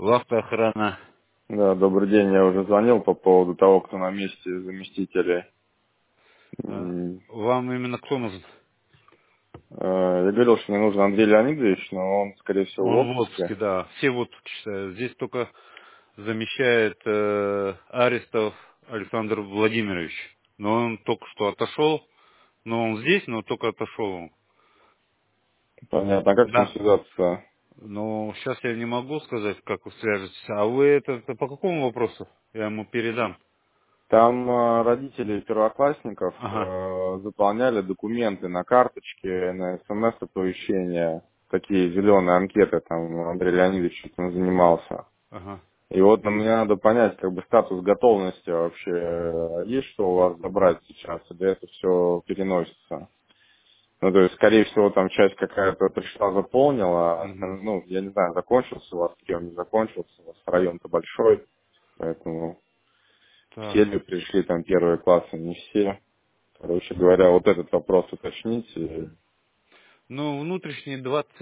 Вахта охрана. Да, добрый день. Я уже звонил по поводу того, кто на месте заместителей. М, Вам именно кто нужен? Я говорил, что мне нужен Андрей Леонидович, но он, скорее всего, в Он в отпуске, отпуске. да. Все в отпуске считают. Здесь только замещает Арестов Александр Владимирович. Но он только что отошел. Но он здесь, но только отошел он. Понятно. А как с ним Да. связаться? Но сейчас я не могу сказать, как вы свяжетесь. А вы это по какому вопросу? Я ему передам. Там родители первоклассников Ага, заполняли документы на карточке, на СМС-оповещения, такие зеленые анкеты, там Андрей Леонидович этим занимался. ага. И вот И, мне надо понять, как бы статус готовности вообще, есть что у вас забрать сейчас, или это все переносится? Ну, то есть, скорее всего, там часть какая-то пришла, заполнила, мгм. ну, я не знаю, закончился у вас прием, не закончился, у вас район-то большой, поэтому все Так. ли пришли там первые классы, не все. Короче говоря, вот этот вопрос уточните. Ну, внутренний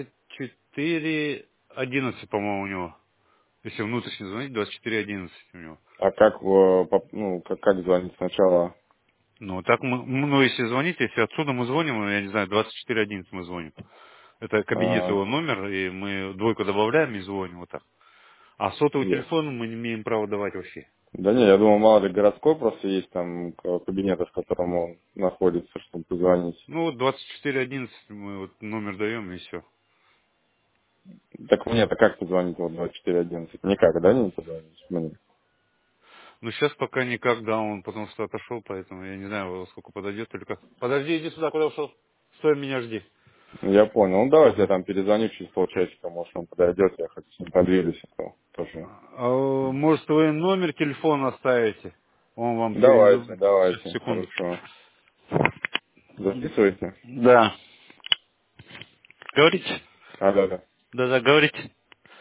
2411, по-моему, у него. Если внутренний звонить, 2411 у него. А как, ну, как звонить сначала? Ну, так мы, ну, если звонить, если отсюда мы звоним, я не знаю, 2411 мы звоним. Это кабинет А, его номер, и мы двойку добавляем и звоним вот так. А сотовый е- телефон мы не имеем права давать вообще. Да не, я думал, мало ли городской просто есть там кабинет, в котором он находится, чтобы позвонить. Ну, вот 2411 мы вот номер даем, и все. Так мне-то как позвонить вот 2411? Никак, да, не позвонить мне? Ну, сейчас пока никак, да, он потому что отошел, поэтому я не знаю, во сколько подойдет, только... Подожди, иди сюда, куда ушел? Стой, меня жди. Я понял. Ну давайте я Ага. там перезвоню через полчасика, может он подойдет, я хоть с ним подвигаюсь, а то тоже. А, может, вы номер телефона оставите? Он вам Давайте, перезвонит. Сейчас, давайте, секунду. хорошо. Записывайте. Да. Говорите? Алло, алло. Да-да, говорите.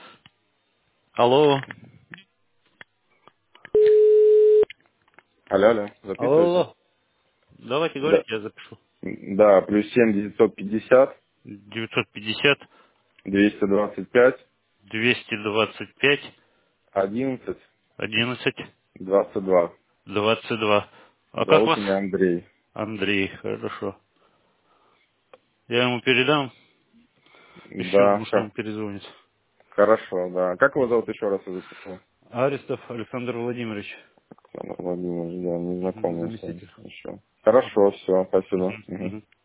Алло. Алло, алло, Алло, записывайте. алло. Давайте Да. говорите, я запишу. Да, плюс 7 950 950 225 225 11 11 22. 22. А как Зовут вас? меня Андрей. Андрей, хорошо. Я ему передам. Еще, Да, может, он перезвонит. хорошо, да. Как его зовут еще раз, я запишу? Арестов Александр Владимирович. Владимир, я не знакомился Заместитель. еще. Хорошо, все, спасибо. Мгм, Мгм. мгм.